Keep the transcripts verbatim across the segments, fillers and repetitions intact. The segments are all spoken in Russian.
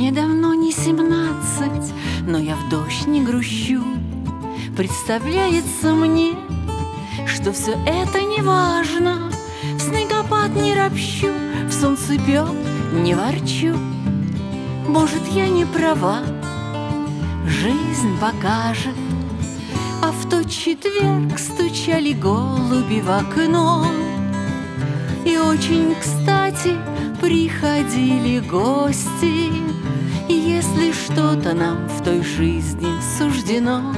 Мне давно не семнадцать, но я в дождь не грущу. Представляется мне, что все это не важно. В снегопад не ропщу, в солнцепек не ворчу. Может, я не права, жизнь покажет. А в тот четверг стучали голуби в окно. И очень кстати приходили гости. И если что-то нам в той жизни суждено,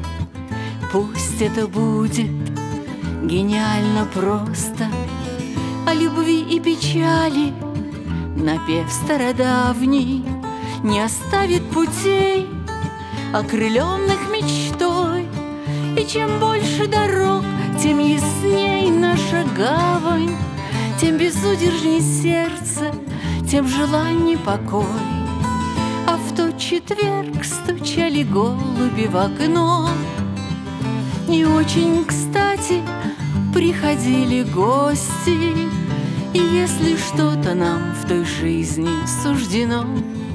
пусть это будет гениально просто. О любви и печали напев стародавний не оставит путей, окрыленных мечтой. И чем больше дорог, тем ясней наша гавань, тем безудержней сердце, тем желанней покой. А в тот четверг стучали голуби в окно. И очень кстати приходили гости. И если что-то нам в той жизни суждено,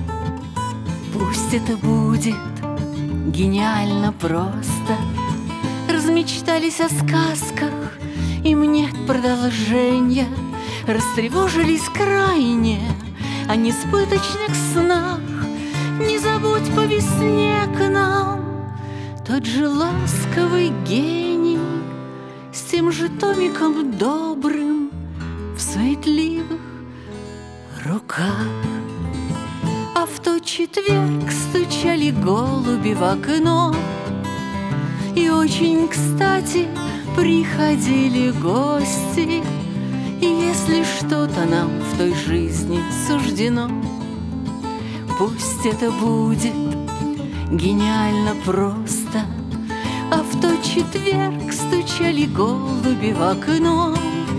пусть это будет гениально просто. Размечтались о сказках, им нет продолжения. Растревожились крайне о несбыточных снах. Не забудь по весне к нам тот же ласковый гений с тем же томиком добрым в суетливых руках. А в тот четверг стучали голуби в окно. И очень кстати приходили гости. И если что-то нам в той жизни суждено, пусть это будет гениально просто. А в тот четверг стучали голуби в окно.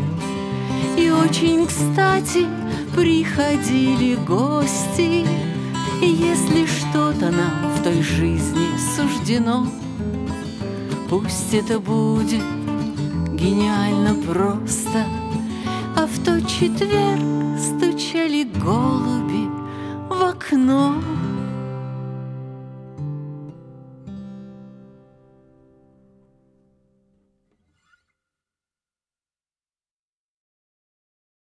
И очень кстати приходили гости. И если что-то нам в той жизни суждено, пусть это будет гениально просто. А в тот четверг стучали голуби в окно.